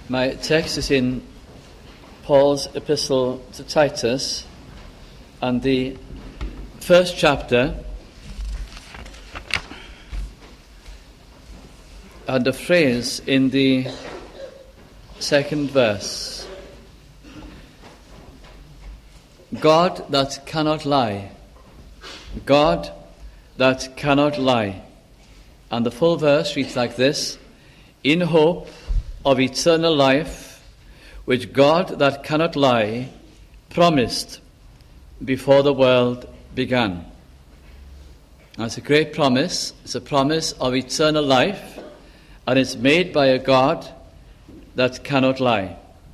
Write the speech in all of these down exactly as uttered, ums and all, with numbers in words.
My text is in Paul's epistle to Titus, and the first chapter, and a phrase in the second verse. God that cannot lie. God that cannot lie. And the full verse reads like this: in hope of eternal life, which God that cannot lie promised before the world began. That's a great promise. It's a promise of eternal life, and it's made by a God that cannot lie.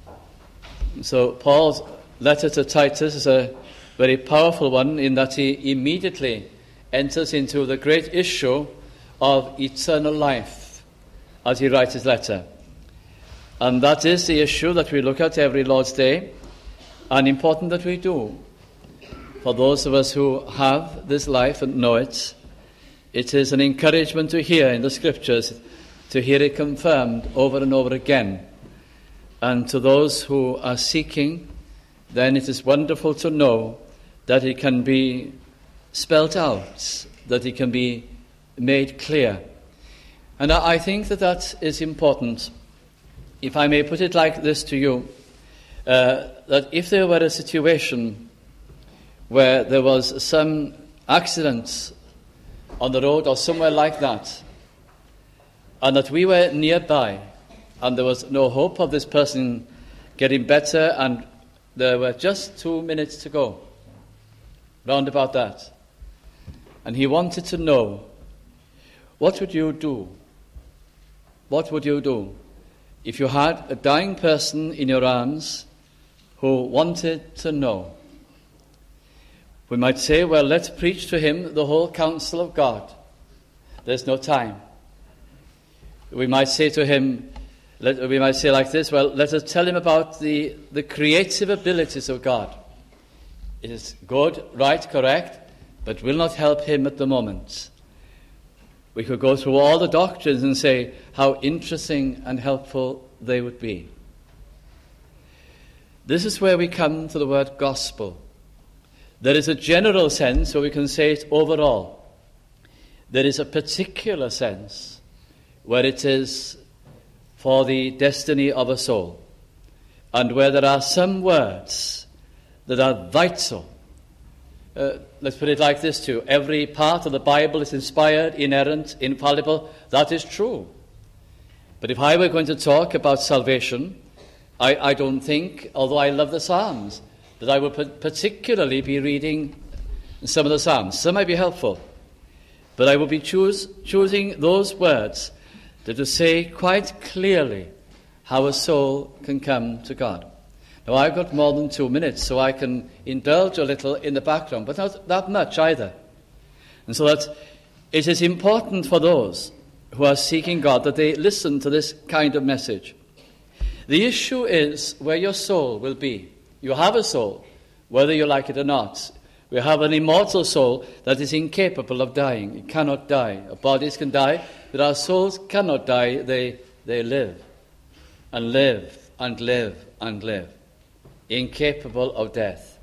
So Paul's letter to Titus is a very powerful one in that he immediately enters into the great issue of eternal life as he writes his letter. And that is the issue that we look at every Lord's Day, and important that we do. For those of us who have this life and know it, it is an encouragement to hear in the Scriptures, to hear it confirmed over and over again. And to those who are seeking, then it is wonderful to know that it can be spelt out, that it can be made clear. And I think that that is important. If I may put it like this to you, uh, that if there were a situation where there was some accident on the road or somewhere like that, and that we were nearby, and there was no hope of this person getting better, and there were just two minutes to go, round about that, and he wanted to know, what would you do? What would you do if you had a dying person in your arms who wanted to know? We might say, well, let's preach to him the whole counsel of God. There's no time. We might say to him, let, we might say like this, well, let us tell him about the, the creative abilities of God. It is good, right, correct, but will not help him at the moment. We could go through all the doctrines and say how interesting and helpful they would be. This is where we come to the word gospel. There is a general sense where we can say it overall. There is a particular sense where it is for the destiny of a soul, and where there are some words that are vital. Uh, let's put it like this too. Every part of the Bible is inspired, inerrant, infallible. That is true. But if I were going to talk about salvation, I, I don't think, although I love the Psalms, that I would particularly be reading some of the Psalms. Some might be helpful, but I would be choose, choosing those words that to say quite clearly how a soul can come to God. Now, I've got more than two minutes, so I can indulge a little in the background, but not that much either. And so that it is important for those who are seeking God that they listen to this kind of message. The issue is where your soul will be. You have a soul, whether you like it or not. We have an immortal soul that is incapable of dying. It cannot die. Our bodies can die, but our souls cannot die. They, they live and live and live and live. Incapable of death.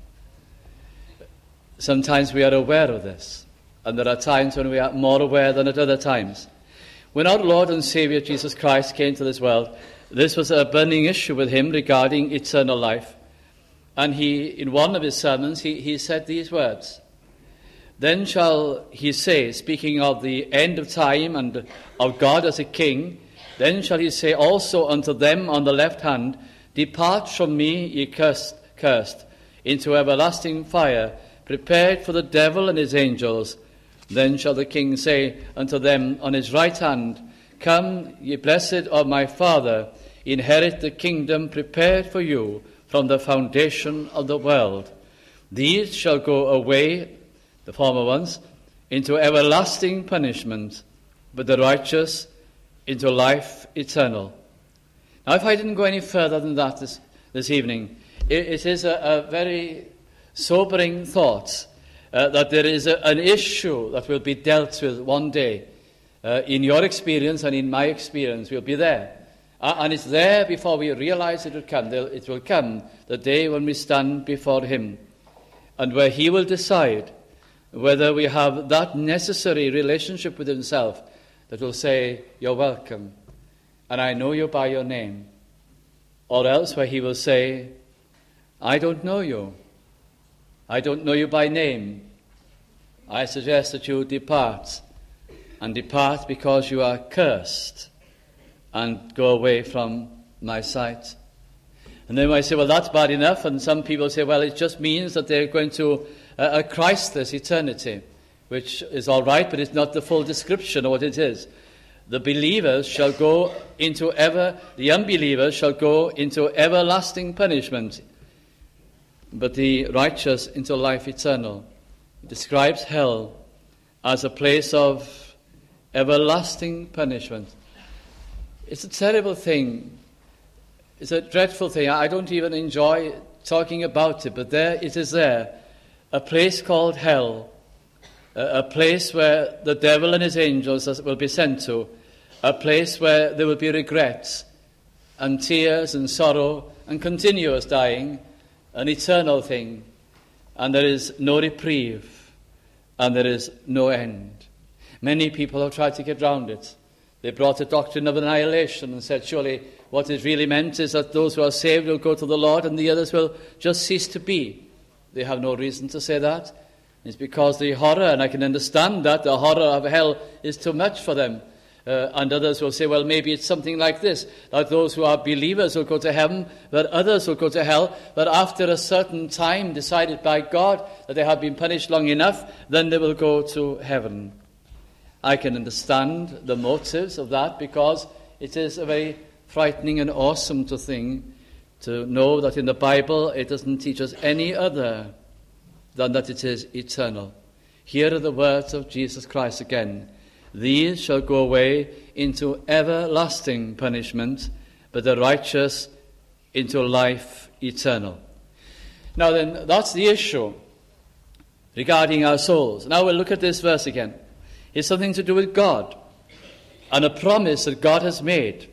Sometimes we are aware of this, and there are times when we are more aware than at other times. When our Lord and Saviour Jesus Christ came to this world, this was a burning issue with him regarding eternal life. And he, in one of his sermons, he, he said these words: then shall he say, speaking of the end of time and of God as a king, then shall he say also unto them on the left hand, depart from me, ye cursed, cursed, into everlasting fire, prepared for the devil and his angels. Then shall the king say unto them on his right hand, come, ye blessed of my Father, inherit the kingdom prepared for you from the foundation of the world. These shall go away, the former ones, into everlasting punishment, but the righteous into life eternal. Now, if I didn't go any further than that this, this evening, it, it is a, a very sobering thought uh, that there is a, an issue that will be dealt with one day. Uh, in your experience and in my experience, we'll be there. Uh, and it's there before we realize it will come. It will come the day when we stand before him, and where he will decide whether we have that necessary relationship with himself that will say, you're welcome, and I know you by your name. Or else where he will say, I don't know you. I don't know you by name. I suggest that you depart, and depart because you are cursed, and go away from my sight. And then I say, well, that's bad enough. And some people say, well, it just means that they're going to a, a Christless eternity, which is all right, but it's not the full description of what it is. The believers shall go into ever, the unbelievers shall go into everlasting punishment, but the righteous into life eternal. It describes hell as a place of everlasting punishment. It's a terrible thing. It's a dreadful thing. I don't even enjoy talking about it, but there it is there. A place called hell. A, a place where the devil and his angels will be sent to. A place where there will be regrets and tears and sorrow and continuous dying. An eternal thing. And there is no reprieve. And there is no end. Many people have tried to get round it. They brought a doctrine of annihilation and said, surely what is really meant is that those who are saved will go to the Lord and the others will just cease to be. They have no reason to say that. It's because the horror, and I can understand that, the horror of hell is too much for them. Uh, and others will say, well, maybe it's something like this, that those who are believers will go to heaven, but others will go to hell, but after a certain time decided by God that they have been punished long enough, then they will go to heaven. I can understand the motives of that, because it is a very frightening and awesome to thing to know that in the Bible it doesn't teach us any other than that it is eternal. Here are the words of Jesus Christ again. These shall go away into everlasting punishment, but the righteous into life eternal. Now then, that's the issue regarding our souls. Now we'll look at this verse again. It's something to do with God and a promise that God has made,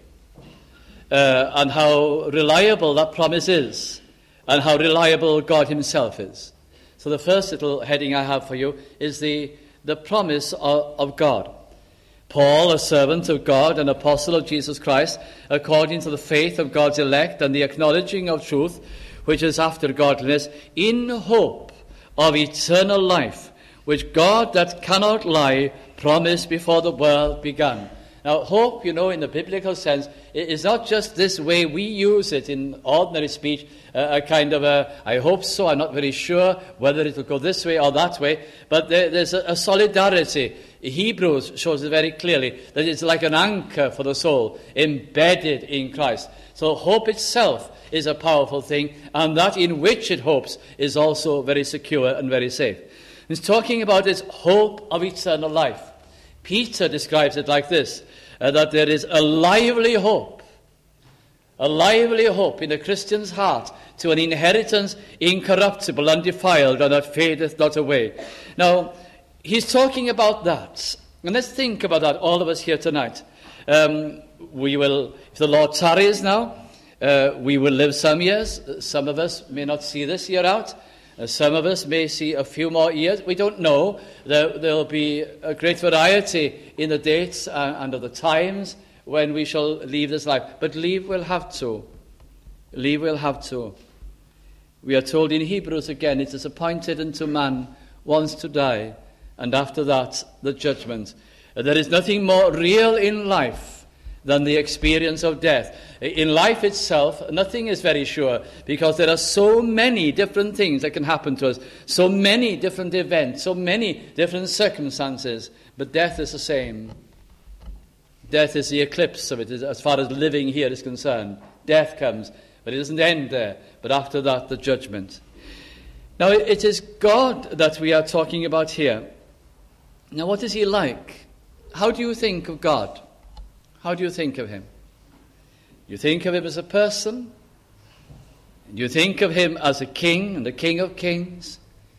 uh, and how reliable that promise is, and how reliable God himself is. So the first little heading I have for you is the, the promise of, of God. Paul, a servant of God, an apostle of Jesus Christ, according to the faith of God's elect and the acknowledging of truth, which is after godliness, in hope of eternal life, which God that cannot lie promised before the world began. Now, hope, you know, in the biblical sense, is not just this way we use it in ordinary speech, uh, a kind of a, I hope so, I'm not very sure whether it will go this way or that way, but there, there's a, a solidarity. Hebrews shows it very clearly, that it's like an anchor for the soul, embedded in Christ. So hope itself is a powerful thing, and that in which it hopes is also very secure and very safe. It's talking about this hope of eternal life. Peter describes it like this, uh, that there is a lively hope, a lively hope in a Christian's heart to an inheritance incorruptible, undefiled, and that fadeth not away. Now, he's talking about that. And let's think about that, all of us here tonight. Um, we will, if the Lord tarries now, uh, we will live some years. Some of us may not see this year out. Uh, some of us may see a few more years. We don't know. There will be a great variety in the dates uh, and of the times when we shall leave this life. But leave we'll have to. Leave we'll have to. We are told in Hebrews again, it is appointed unto man once to die, and after that, the judgment. Uh, there is nothing more real in life than the experience of death. In life itself, nothing is very sure, because there are so many different things that can happen to us, so many different events, so many different circumstances, but death is the same. Death is the eclipse of it, as far as living here is concerned. Death comes, but it doesn't end there, but after that, the judgment. Now, it is God that we are talking about here. Now, what is he like? How do you think of God? How do you think of him? You think of him as a person? You think of him as a king and the King of Kings?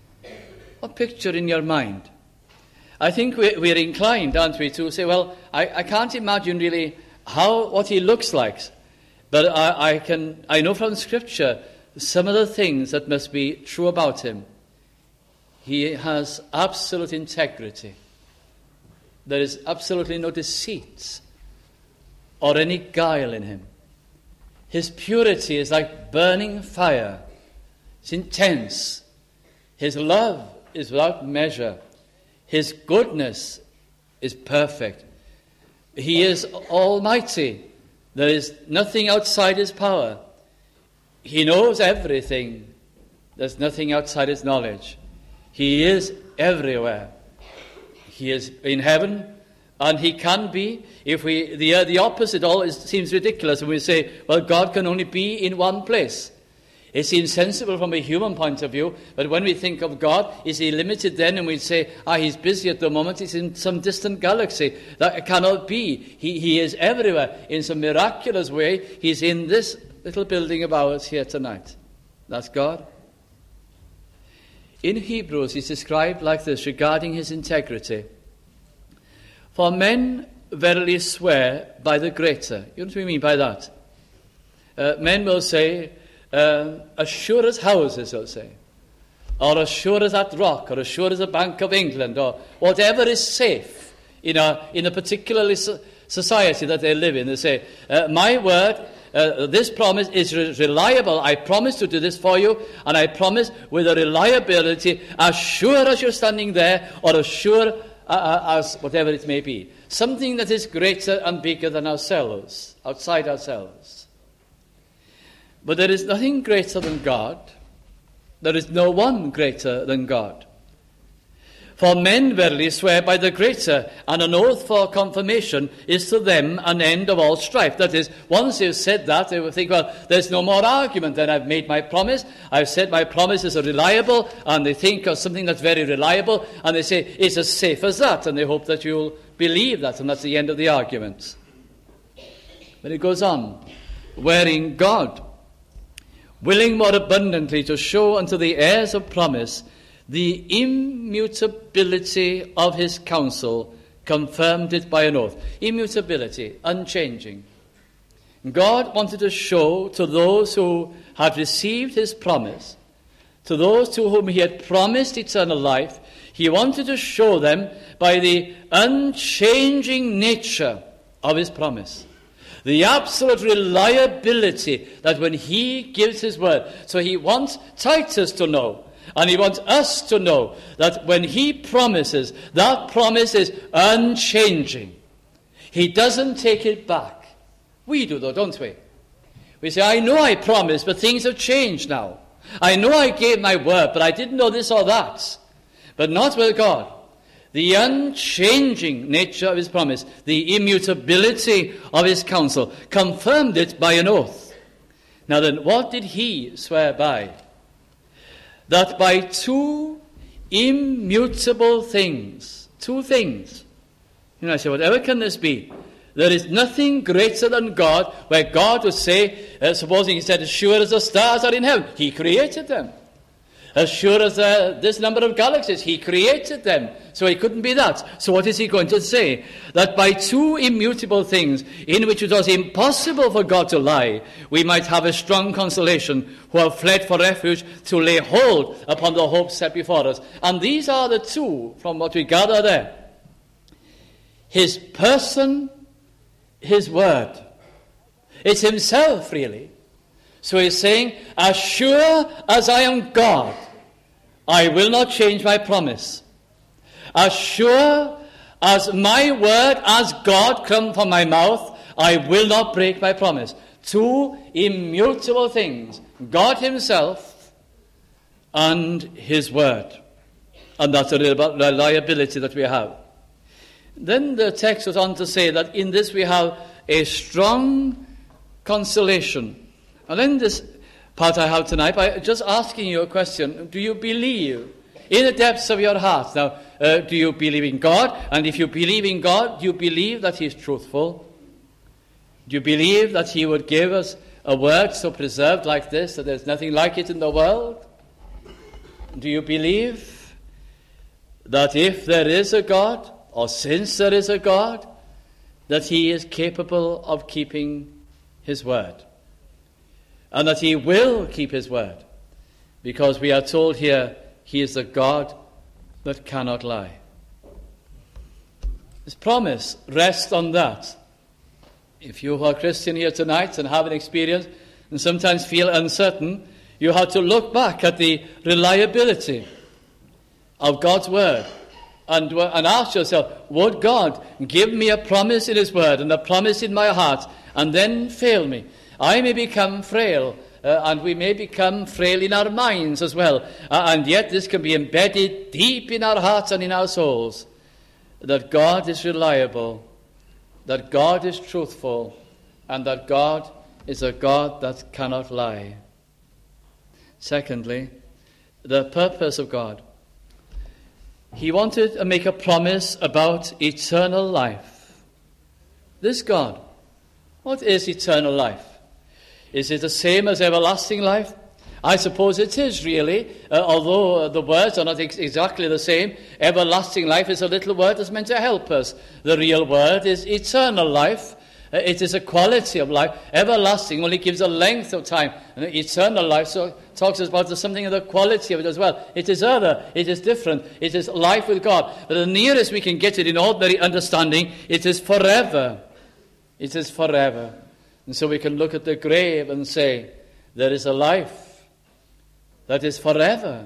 What picture in your mind? I think we're inclined, aren't we, to say, well, I, I can't imagine really how what he looks like. But I, I can I know from Scripture some of the things that must be true about him. He has absolute integrity. There is absolutely no deceit or any guile in him. His purity is like burning fire. It's intense. His love is without measure. His goodness is perfect. He is almighty. There is nothing outside his power. He knows everything. There's nothing outside his knowledge. He is everywhere. He is in heaven, and he can be. If we the uh, the opposite always seems ridiculous when we say, well, God can only be in one place. It's insensible from a human point of view, but when we think of God, is he limited then? And we say, ah, he's busy at the moment, he's in some distant galaxy. That cannot be. He, he is everywhere. In some miraculous way, he's in this little building of ours here tonight. That's God. In Hebrews, he's described like this regarding his integrity. For men verily swear by the greater. You know what we mean by that? Uh, men will say, uh, as sure as houses, they'll say. Or as sure as that rock, or as sure as the Bank of England, or whatever is safe in a, in a particular society that they live in. They say, uh, my word, Uh, this promise is re- reliable. I promise to do this for you, and I promise with a reliability as sure as you're standing there, or as sure uh, as whatever it may be. Something that is greater and bigger than ourselves, outside ourselves. But there is nothing greater than God. There is no one greater than God. For men verily swear by the greater, and an oath for confirmation is to them an end of all strife. That is, once they've said that, they will think, well, there's no more argument. Then I've made my promise. I've said my promise is reliable, and they think of something that's very reliable, and they say, it's as safe as that, and they hope that you'll believe that, and that's the end of the argument. But it goes on, wherein God, willing more abundantly to show unto the heirs of promise the immutability of his counsel, confirmed it by an oath. Immutability, unchanging. God wanted to show to those who had received his promise, to those to whom he had promised eternal life, he wanted to show them by the unchanging nature of his promise. The absolute reliability that when he gives his word. So he wants Titus to know, and he wants us to know, that when he promises, that promise is unchanging. He doesn't take it back. We do, though, don't we? We say, I know I promised, but things have changed now. I know I gave my word, but I didn't know this or that. But not with God. The unchanging nature of his promise, the immutability of his counsel, confirmed it by an oath. Now then, what did he swear by? That by two immutable things, two things, you know, I say, whatever can this be? There is nothing greater than God, where God would say, uh, supposing he said, as sure as the stars are in heaven, he created them. As sure as uh, this number of galaxies, he created them. So he couldn't be that. So what is he going to say? That by two immutable things, in which it was impossible for God to lie, we might have a strong consolation, who have fled for refuge, to lay hold upon the hope set before us. And these are the two, from what we gather there. His person, his word. It's himself, really. So he's saying, as sure as I am God, I will not change my promise. As sure as my word as God come from my mouth, I will not break my promise. Two immutable things, God himself and his word. And that's the reliability that we have. Then the text goes on to say that in this we have a strong consolation. And in this part I have tonight, by just asking you a question, do you believe in the depths of your heart? Now, uh, do you believe in God? And if you believe in God, do you believe that he is truthful? Do you believe that he would give us a word so preserved like this, that there's nothing like it in the world? Do you believe that if there is a God, or since there is a God, that he is capable of keeping his word? and that he will keep his word, because we are told here he is the God that cannot lie. His promise rests on that. If you are a Christian here tonight and have an experience and sometimes feel uncertain, you have to look back at the reliability of God's word and, and ask yourself, would God give me a promise in his word and a promise in my heart and then fail me? I may become frail, uh, and we may become frail in our minds as well, uh, and yet this can be embedded deep in our hearts and in our souls, that God is reliable, that God is truthful, and that God is a God that cannot lie. Secondly, the purpose of God. He wanted to make a promise about eternal life. This God, what is eternal life? Is it the same as everlasting life? I suppose it is, really, uh, although the words are not ex- exactly the same. Everlasting life is a little word that's meant to help us. The real word is eternal life. Uh, it is a quality of life. Everlasting only gives a length of time. And eternal life so talks about something of the quality of it as well. It is other. It is different. It is life with God. But the nearest we can get it in ordinary understanding, it is forever. It is forever. And so we can look at the grave and say, there is a life that is forever.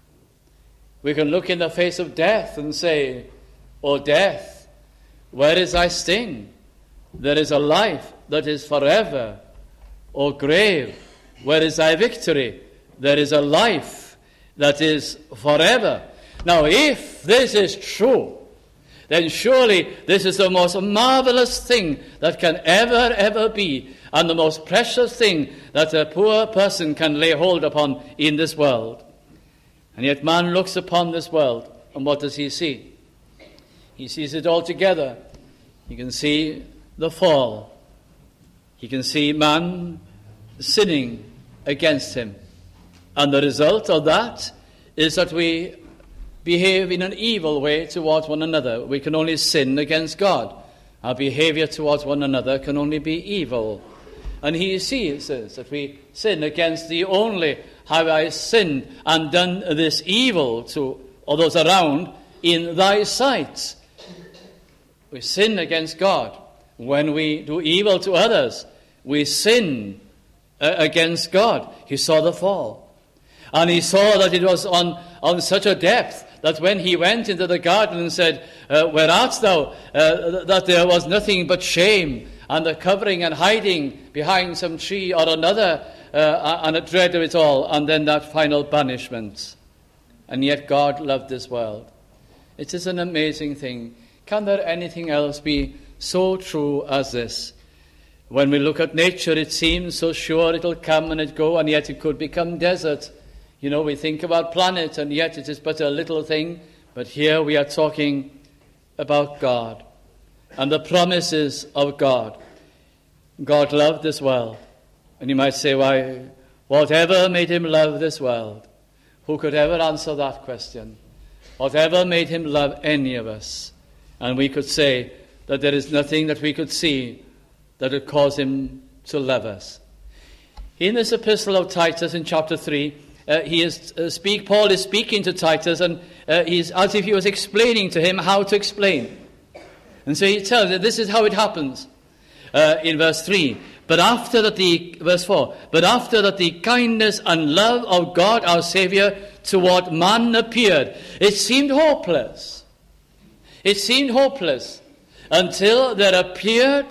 We can look in the face of death and say, O death, where is thy sting? There is a life that is forever. O grave, where is thy victory? There is a life that is forever. Now, if this is true, then surely this is the most marvelous thing that can ever, ever be, and the most precious thing that a poor person can lay hold upon in this world. And yet man looks upon this world, and what does he see? He sees it all together. He can see the fall. He can see man sinning against him. And the result of that is that we behave in an evil way towards one another. We can only sin against God. Our behavior towards one another can only be evil. And he sees that we sin against the only have I sinned and done this evil to all those around in thy sight. We sin against God. When we do evil to others, we sin uh, against God. He saw the fall. And he saw that it was on, on such a depth that when he went into the garden and said, uh, where art thou? Uh, that there was nothing but shame and the covering and hiding behind some tree or another, uh, and a dread of it all, and then that final banishment. And yet God loved this world. It is an amazing thing. Can there anything else be so true as this? When we look at nature, it seems so sure it'll come and it go, and yet it could become desert. You know, we think about planet, and yet it is but a little thing. But here we are talking about God and the promises of God. God loved this world. And you might say, why, whatever made him love this world? Who could ever answer that question? Whatever made him love any of us? And we could say that there is nothing that we could see that would cause him to love us. In this epistle of Titus in chapter three, Uh, he is uh, speak. Paul is speaking to Titus, and uh, he's as if he was explaining to him how to explain. And so he tells that this is how it happens. Uh, in verse three, but after that the verse four, but after that the kindness and love of God our Saviour toward man appeared, it seemed hopeless. It seemed hopeless until there appeared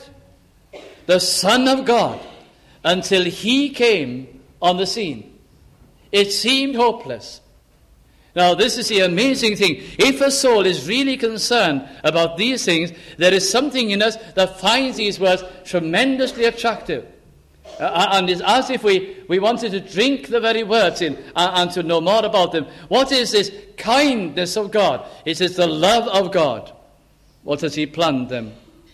the Son of God, until he came on the scene. It seemed hopeless. Now, this is the amazing thing. If a soul is really concerned about these things, there is something in us that finds these words tremendously attractive. Uh, and it's as if we, we wanted to drink the very words in uh, and to know more about them. What is this kindness of God? It is the love of God. What has he planned them?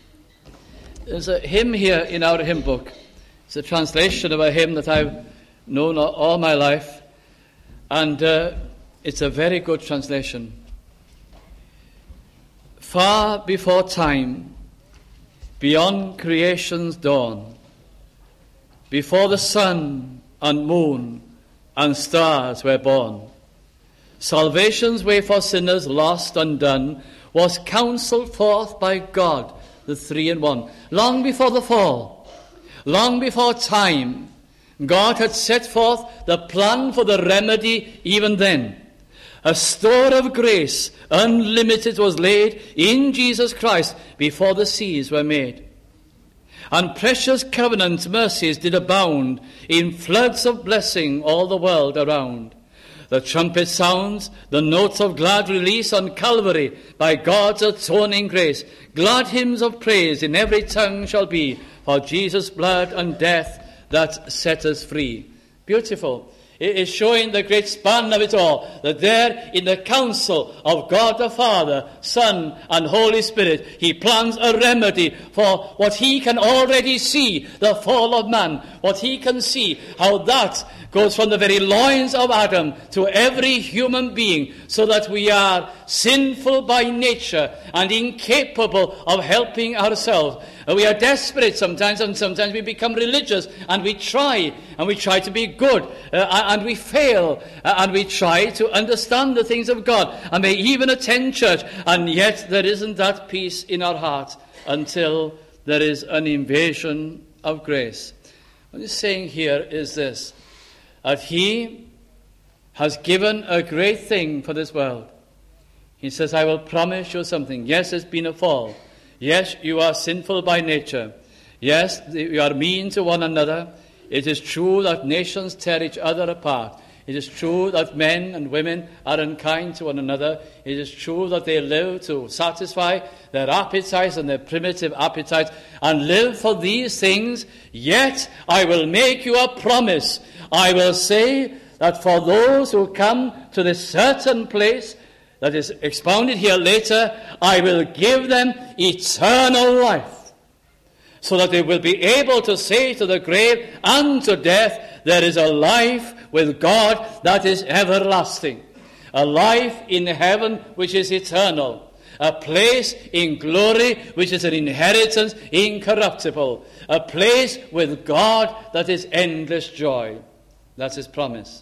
There's a hymn here in our hymn book. It's a translation of a hymn that I've known all my life. And uh, it's a very good translation. Far before time, beyond creation's dawn, before the sun and moon and stars were born. Salvation's way for sinners lost and done was counselled forth by God, the three in one. Long before the fall, long before time, God had set forth the plan for the remedy even then. A store of grace, unlimited, was laid in Jesus Christ before the seas were made. And precious covenant mercies did abound in floods of blessing all the world around. The trumpet sounds, the notes of glad release on Calvary by God's atoning grace. Glad hymns of praise in every tongue shall be for Jesus' blood and death that set us free. Beautiful. It is showing the great span of it all, that there in the counsel of God the Father, Son, and Holy Spirit, he plans a remedy for what he can already see, the fall of man, what he can see, how that goes from the very loins of Adam to every human being, so that we are sinful by nature and incapable of helping ourselves. We are desperate sometimes, and sometimes we become religious, and we try, and we try to be good, uh, and we fail, uh, and we try to understand the things of God, and may even attend church, and yet there isn't that peace in our heart until there is an invasion of grace. What he's saying here is this, that he has given a great thing for this world. He says, I will promise you something. Yes, it's been a fall. Yes, you are sinful by nature. Yes, you are mean to one another. It is true that nations tear each other apart. It is true that men and women are unkind to one another. It is true that they live to satisfy their appetites and their primitive appetites and live for these things. Yet I will make you a promise. I will say that for those who come to this certain place that is expounded here later, I will give them eternal life, so that they will be able to say to the grave and to death, there is a life with God that is everlasting, a life in heaven which is eternal, a place in glory which is an inheritance incorruptible, a place with God that is endless joy. That's his promise.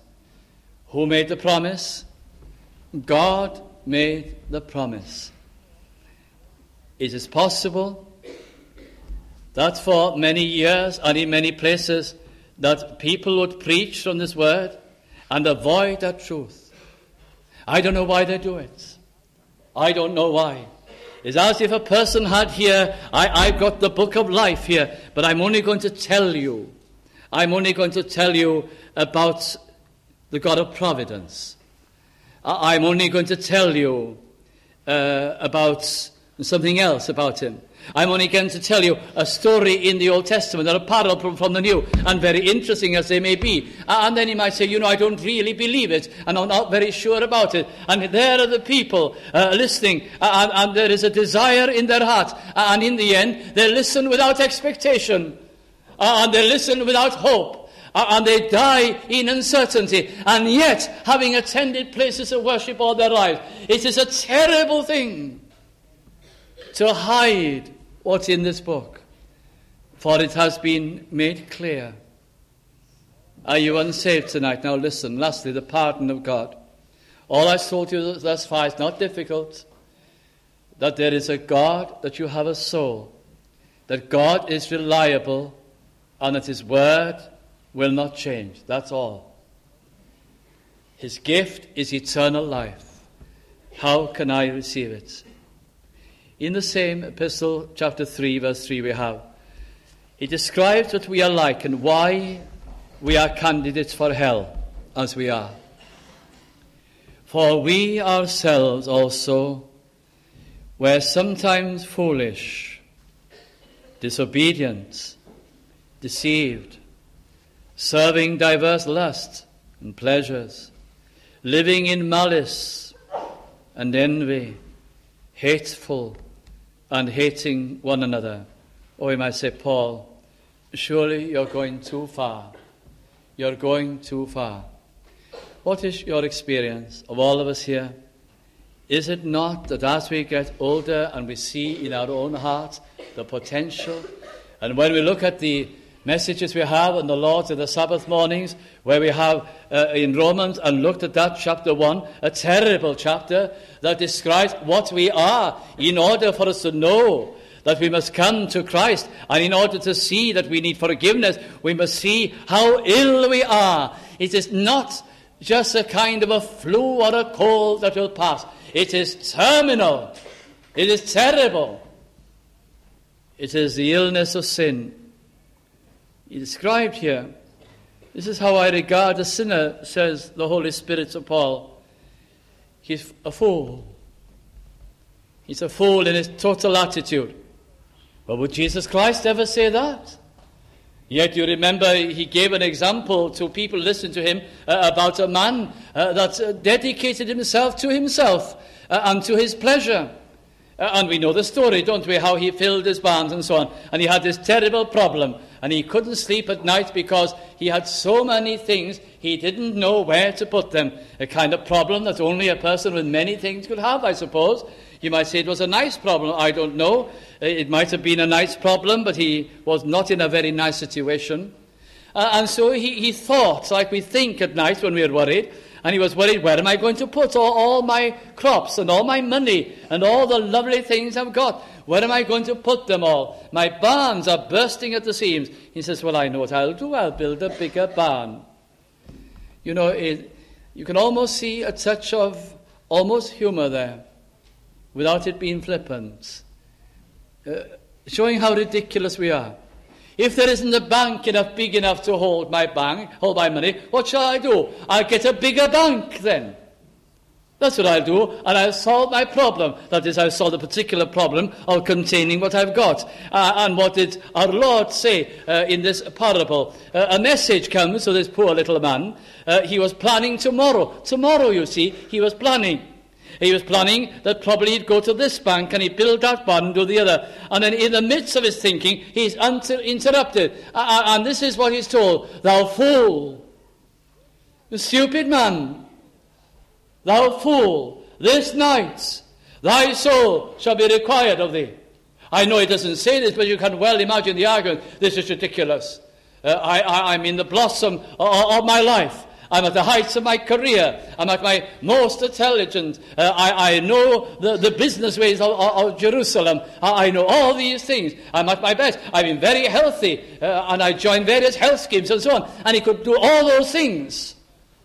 Who made the promise? God made the promise. It is possible that for many years and in many places that people would preach from this word and avoid that truth. I don't know why they do it. I don't know why. It's as if a person had here, I, I've got the book of life here, but I'm only going to tell you. I'm only going to tell you about the God of providence. I'm only going to tell you uh, about something else about him. I'm only going to tell you a story in the Old Testament that are parallel from, from the New, and very interesting as they may be. And then he might say, you know, I don't really believe it, and I'm not very sure about it. And there are the people uh, listening, and, and there is a desire in their heart. And in the end, they listen without expectation, and they listen without hope. And they die in uncertainty. And yet, having attended places of worship all their lives, it is a terrible thing to hide what's in this book. For it has been made clear. Are you unsaved tonight? Now listen. Lastly, the pardon of God. All I've told you thus far is not difficult. That there is a God, that you have a soul. That God is reliable, and that his word will not change. That's all. His gift is eternal life. How can I receive it? In the same epistle, chapter three, verse three, we have, he describes what we are like and why we are candidates for hell, as we are. For we ourselves also were sometimes foolish, disobedient, deceived, serving diverse lusts and pleasures, living in malice and envy, hateful and hating one another. Or we might say, Paul, surely you're going too far. You're going too far. What is your experience of all of us here? Is it not that as we get older and we see in our own hearts the potential, and when we look at the messages we have on the Lord's and the Sabbath mornings, where we have uh, in Romans, and looked at that chapter one, a terrible chapter that describes what we are, in order for us to know that we must come to Christ, and in order to see that we need forgiveness, we must see how ill we are. It is not just a kind of a flu or a cold that will pass. It is terminal. It is terrible. It is the illness of sin. He described here, this is how I regard a sinner, says the Holy Spirit to Paul. He's a fool. He's a fool in his total attitude. But would Jesus Christ ever say that? Yet you remember he gave an example to people listening to him uh, about a man uh, that uh, dedicated himself to himself uh, and to his pleasure. Uh, and we know the story, don't we, how he filled his barns and so on. And he had this terrible problem. And he couldn't sleep at night because he had so many things, he didn't know where to put them. A kind of problem that only a person with many things could have, I suppose. You might say it was a nice problem. I don't know. It might have been a nice problem, but he was not in a very nice situation. Uh, and so he, he thought, like we think at night when we are worried. And he was worried, where am I going to put all, all my crops and all my money and all the lovely things I've got? Where am I going to put them all? My barns are bursting at the seams. He says, well, I know what I'll do. I'll build a bigger barn. You know, it, you can almost see a touch of almost humor there, without it being flippant, uh, showing how ridiculous we are. If there isn't a bank enough big enough to hold my bank, hold my money, what shall I do? I'll get a bigger bank then. That's what I'll do, and I'll solve my problem. That is, I'll solve the particular problem of containing what I've got. Uh, and what did our Lord say uh, in this parable? Uh, a message comes to this poor little man. Uh, he was planning tomorrow. Tomorrow, you see, he was planning. He was planning that probably he'd go to this bank and he'd build that one and do the other. And then in the midst of his thinking, he's unter- interrupted. Uh, and this is what he's told. Thou fool, you stupid man, thou fool, this night thy soul shall be required of thee. I know it doesn't say this, but you can well imagine the argument. This is ridiculous. Uh, I, I, I'm in the blossom of, of my life. I'm at the heights of my career. I'm at my most intelligent. Uh, I, I know the, the business ways of, of, of Jerusalem. I, I know all these things. I'm at my best. I've been very healthy. Uh, and I joined various health schemes and so on. And he could do all those things.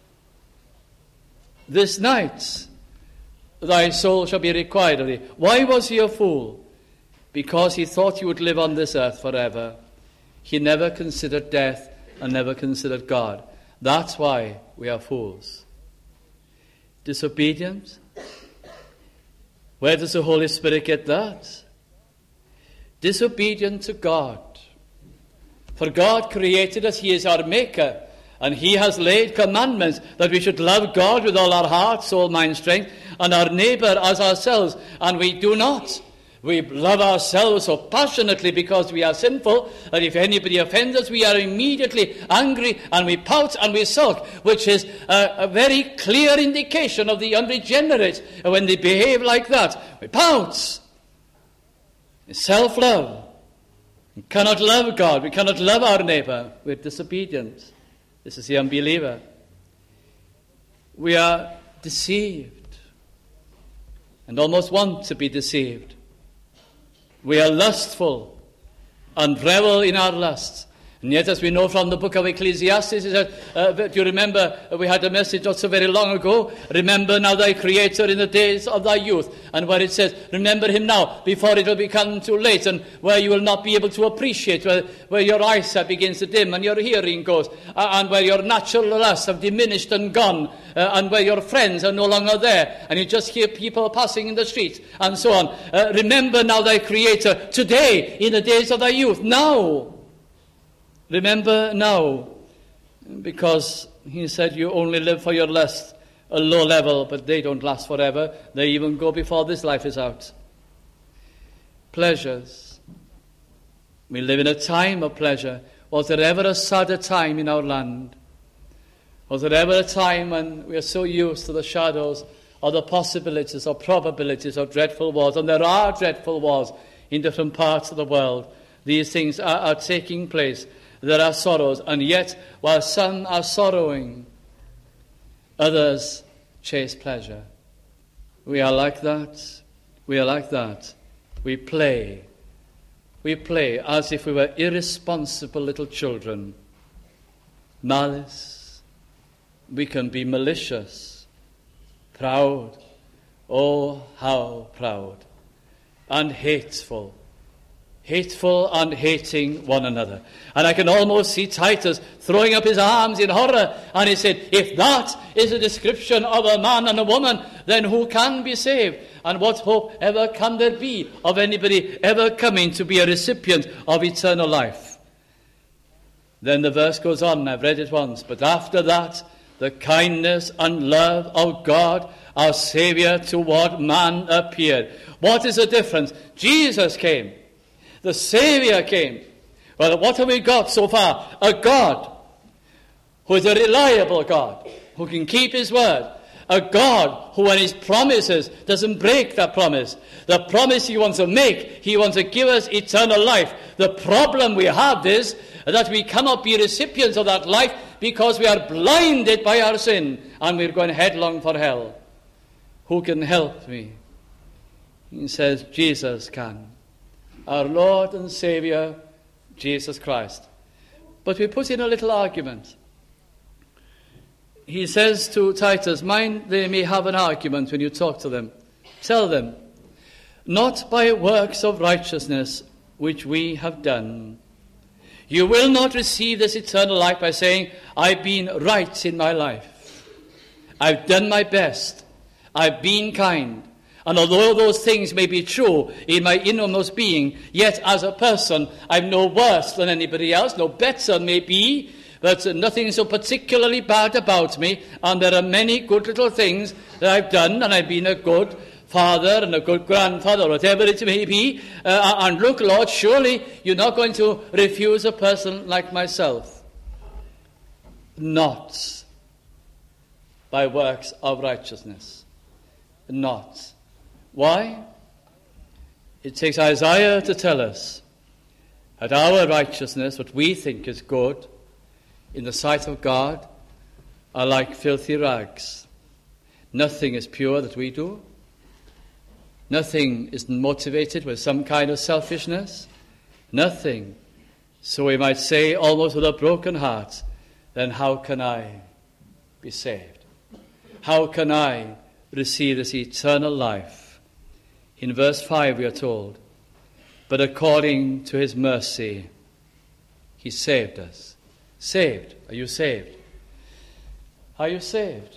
This night, thy soul shall be required of thee. Why was he a fool? Because he thought he would live on this earth forever. He never considered death and never considered God. That's why we are fools. Disobedient. Where does the Holy Spirit get that? Disobedient to God. For God created us, he is our maker, and he has laid commandments that we should love God with all our heart, soul, mind, strength, and our neighbor as ourselves, and we do not. We love ourselves so passionately because we are sinful, that if anybody offends us, we are immediately angry and we pout and we sulk, which is a, a very clear indication of the unregenerate when they behave like that. We pout. It's self-love. We cannot love God. We cannot love our neighbor. We're disobedient. This is the unbeliever. We are deceived and almost want to be deceived. We are lustful and revel in our lusts. And yet, as we know from the book of Ecclesiastes, it says, uh, do you remember, uh, we had a message not so very long ago, remember now thy Creator in the days of thy youth, and where it says, remember him now, before it will become too late, and where you will not be able to appreciate, where, where your eyesight begins to dim, and your hearing goes, uh, and where your natural lusts have diminished and gone, uh, and where your friends are no longer there, and you just hear people passing in the streets, and so on. Uh, remember now thy Creator today, in the days of thy youth, now. Remember now, because he said you only live for your lust, a low level, but they don't last forever. They even go before this life is out. Pleasures. We live in a time of pleasure. Was there ever a sadder time in our land? Was there ever a time when we are so used to the shadows or the possibilities or probabilities of dreadful wars? And there are dreadful wars in different parts of the world. These things are, are taking place. there are sorrows, and yet while some are sorrowing, others chase pleasure. We are like that. We are like that. We play. We play as if we were irresponsible little children. Malice. We can be malicious. Proud. Oh, how proud. And hateful. Hateful and hating one another. And I can almost see Titus throwing up his arms in horror. And he said, if that is a description of a man and a woman, then who can be saved? And what hope ever can there be of anybody ever coming to be a recipient of eternal life? Then the verse goes on, I've read it once, but after that, the kindness and love of God, our Saviour, toward man appeared. What is the difference? Jesus came. The Saviour came. Well, what have we got so far? A God who is a reliable God, who can keep his word. A God who, when he promises, doesn't break that promise. The promise he wants to make, he wants to give us eternal life. The problem we have is that we cannot be recipients of that life because we are blinded by our sin and we're going headlong for hell. Who can help me? He says, Jesus can. Our Lord and Saviour, Jesus Christ. But we put in a little argument. He says to Titus, mind they may have an argument when you talk to them. Tell them, not by works of righteousness which we have done. You will not receive this eternal life by saying, I've been right in my life. I've done my best. I've been kind. And although those things may be true in my innermost being, yet as a person, I'm no worse than anybody else, no better maybe, but nothing so particularly bad about me, and there are many good little things that I've done, and I've been a good father and a good grandfather, whatever it may be. Uh, and look, Lord, surely you're not going to refuse a person like myself. Not by works of righteousness. Not. Why? It takes Isaiah to tell us that our righteousness, what we think is good, in the sight of God, are like filthy rags. Nothing is pure that we do. Nothing is motivated with some kind of selfishness. Nothing. So we might say, almost with a broken heart, then how can I be saved? How can I receive this eternal life? In verse five we are told, but according to his mercy, he saved us. Saved. Are you saved? Are you saved?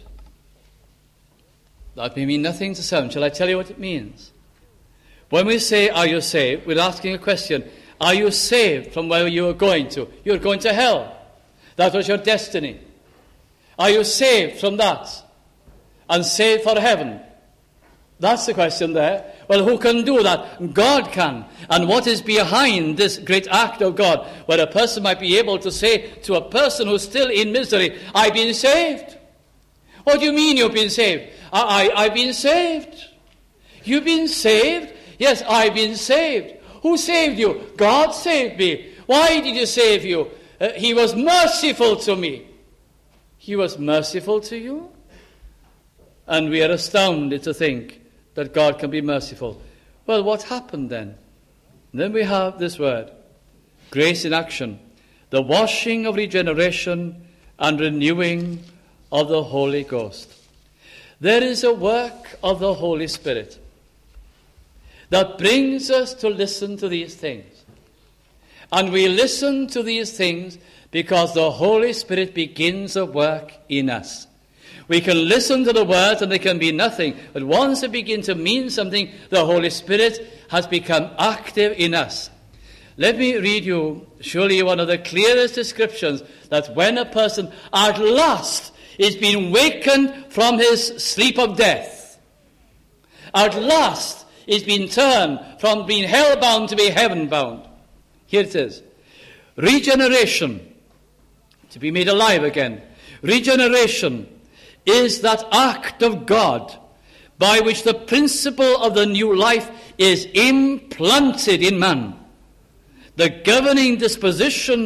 That may mean nothing to some. Shall I tell you what it means? When we say, are you saved, we're asking a question. Are you saved from where you are going to? You're going to hell. That was your destiny. Are you saved from that? And saved for heaven? That's the question there. Well, who can do that? God can. And what is behind this great act of God, where a person might be able to say to a person who's still in misery, I've been saved. What do you mean you've been saved? I, I, I've been saved. You've been saved? Yes, I've been saved. Who saved you? God saved me. Why did he save you? Uh, he was merciful to me. He was merciful to you? And we are astounded to think that God can be merciful. Well, what happened then? Then we have this word, grace in action, the washing of regeneration and renewing of the Holy Ghost. There is a work of the Holy Spirit that brings us to listen to these things. And we listen to these things because the Holy Spirit begins a work in us. We can listen to the words and they can be nothing. But once they begin to mean something, the Holy Spirit has become active in us. Let me read you, surely one of the clearest descriptions, that when a person at last is being wakened from his sleep of death, at last is being turned from being hell-bound to be heaven-bound. Here it is. Regeneration, to be made alive again. Regeneration is that act of God by which the principle of the new life is implanted in man. The governing disposition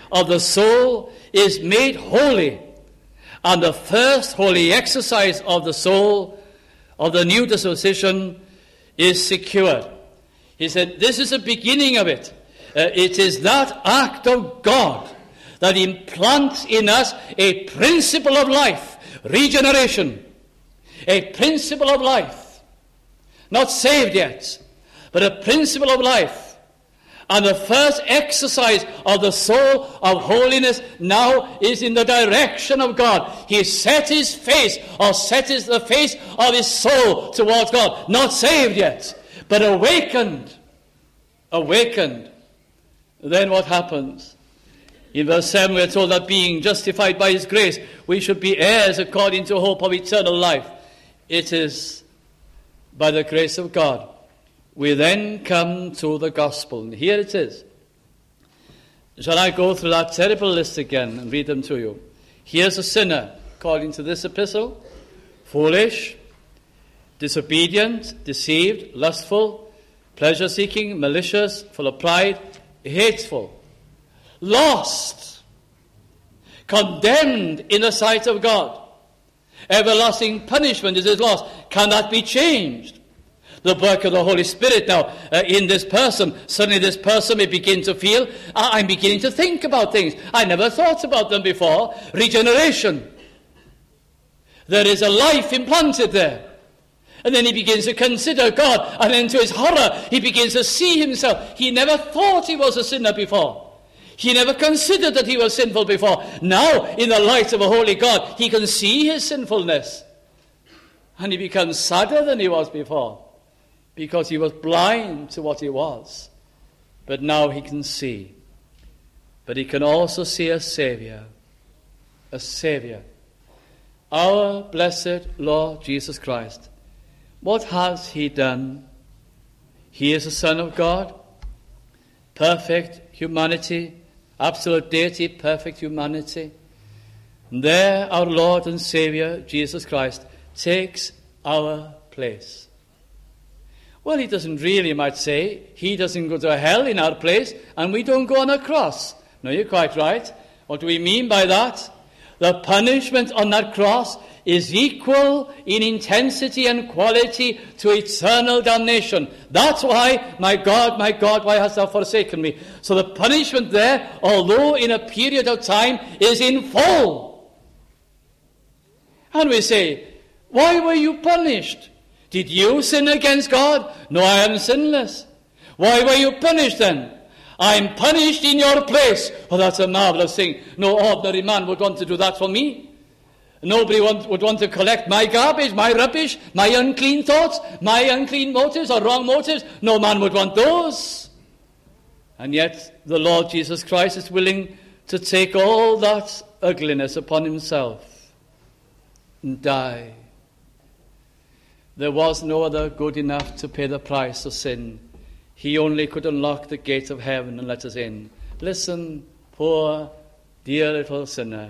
of the soul is made holy, and the first holy exercise of the soul of the new disposition is secured. He said, this is the beginning of it. Uh, it is that act of God that implants in us a principle of life, regeneration, a principle of life, not saved yet, but a principle of life. And the first exercise of the soul of holiness now is in the direction of God. He set his face, or set his, the face of his soul towards God. Not saved yet, but awakened. Awakened. Then what happens? In verse seven we are told that being justified by his grace, we should be heirs according to hope of eternal life. It is by the grace of God. We then come to the gospel. And here it is. Shall I go through that terrible list again and read them to you? Here's a sinner, according to this epistle: foolish, disobedient, deceived, lustful, pleasure-seeking, malicious, full of pride, hateful, lost, condemned in the sight of God. Everlasting punishment is his loss. Can that be changed? The work of the Holy Spirit now uh, in this person. Suddenly this person may begin to feel, I'm beginning to think about things. I never thought about them before. Regeneration. There is a life implanted there. And then he begins to consider God. And then to his horror, he begins to see himself. He never thought he was a sinner before. He never considered that he was sinful before. Now, in the light of a holy God, he can see his sinfulness. And he becomes sadder than he was before, because he was blind to what he was. But now he can see. But he can also see a Savior. A Savior. Our blessed Lord Jesus Christ. What has he done? He is the Son of God. Perfect humanity. Absolute deity, perfect humanity. And there our Lord and Savior, Jesus Christ, takes our place. Well, he doesn't really, you might say. He doesn't go to hell in our place, and we don't go on a cross. No, you're quite right. What do we mean by that? The punishment on that cross is equal in intensity and quality to eternal damnation. That's why, my God, my God, why hast thou forsaken me? So the punishment there, although in a period of time, is in full. And we say, why were you punished? Did you sin against God? No, I am sinless. Why were you punished then? I'm punished in your place. Oh, that's a marvelous thing. No ordinary man would want to do that for me. Nobody want, would want to collect my garbage, my rubbish, my unclean thoughts, my unclean motives or wrong motives. No man would want those. And yet the Lord Jesus Christ is willing to take all that ugliness upon himself and die. There was no other good enough to pay the price of sin. He only could unlock the gate of heaven and let us in. Listen, poor, dear little sinner.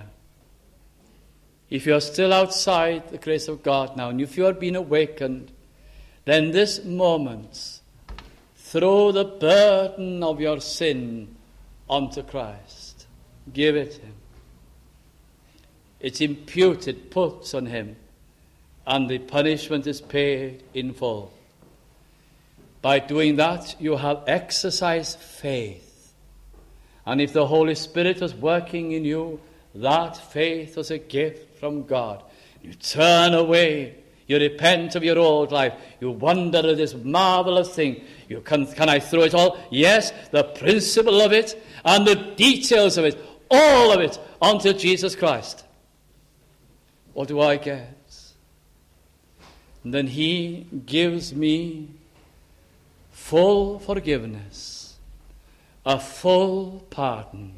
If you are still outside the grace of God now, and if you have been awakened, then this moment, throw the burden of your sin onto Christ. Give it him. It's imputed, put on him. And the punishment is paid in full. By doing that, you have exercised faith. And if the Holy Spirit was working in you, that faith was a gift from God. You turn away, you repent of your old life, you wonder at this marvelous thing. You can, can I throw it all? Yes, the principle of it and the details of it, all of it, onto Jesus Christ. What do I get? And then he gives me full forgiveness, a full pardon.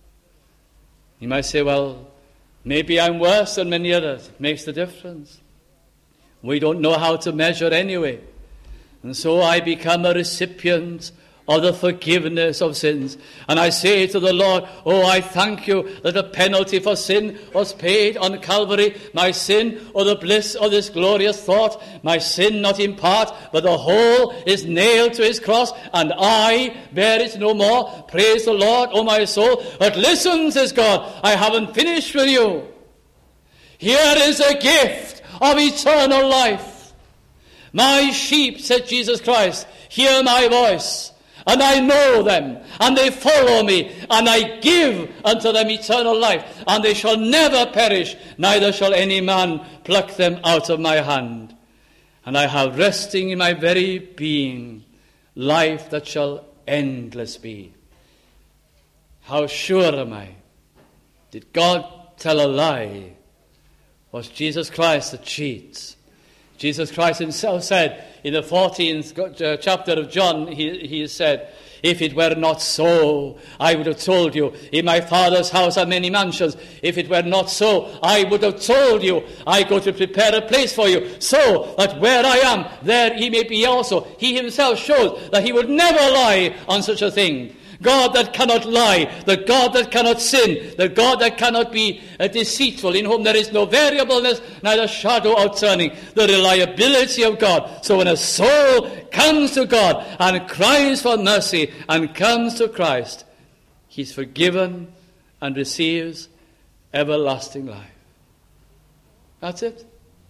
You might say, well, maybe I'm worse than many others. It makes the difference. We don't know how to measure anyway. And so I become a recipient of the forgiveness of sins. And I say to the Lord, oh, I thank you that the penalty for sin was paid on Calvary. My sin, or the bliss of this glorious thought, my sin not in part, but the whole is nailed to his cross, and I bear it no more. Praise the Lord, O my soul. But listen, says God, I haven't finished with you. Here is a gift of eternal life. My sheep, said Jesus Christ, hear my voice, and I know them, and they follow me, and I give unto them eternal life, and they shall never perish, neither shall any man pluck them out of my hand. And I have resting in my very being life that shall endless be. How sure am I? Did God tell a lie? Was Jesus Christ a cheat? Jesus Christ himself said in the fourteenth chapter of John, he, he said, if it were not so, I would have told you, in my Father's house are many mansions. If it were not so, I would have told you, I go to prepare a place for you, so that where I am, there he may be also. He himself shows that he would never lie on such a thing. God that cannot lie, the God that cannot sin, the God that cannot be uh, deceitful, in whom there is no variableness, neither shadow of turning, the reliability of God. So when a soul comes to God and cries for mercy and comes to Christ, he's forgiven and receives everlasting life. That's it.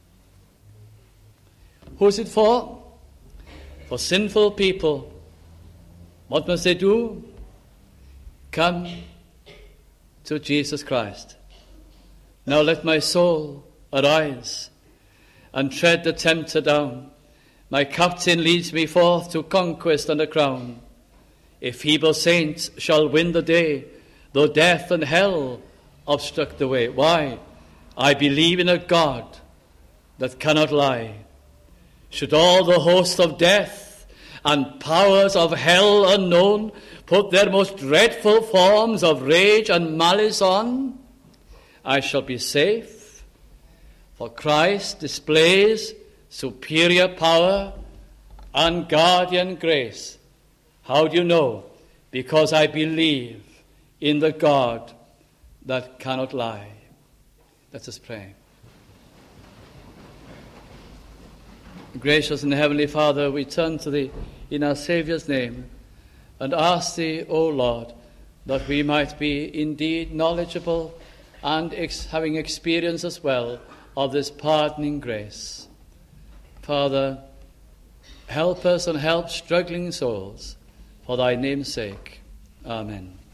Who's it for? For sinful people. What must they do? Come to Jesus Christ. Now let my soul arise and tread the tempter down. My captain leads me forth to conquest and a crown. A feeble saint shall win the day, though death and hell obstruct the way. Why? I believe in a God that cannot lie. Should all the host of death and powers of hell unknown put their most dreadful forms of rage and malice on, I shall be safe, for Christ displays superior power and guardian grace. How do you know? Because I believe in the God that cannot lie. Let us pray. Gracious and Heavenly Father, we turn to Thee in our Saviour's name and ask Thee, O Lord, that we might be indeed knowledgeable and ex- having experience as well of this pardoning grace. Father, help us and help struggling souls for Thy name's sake. Amen.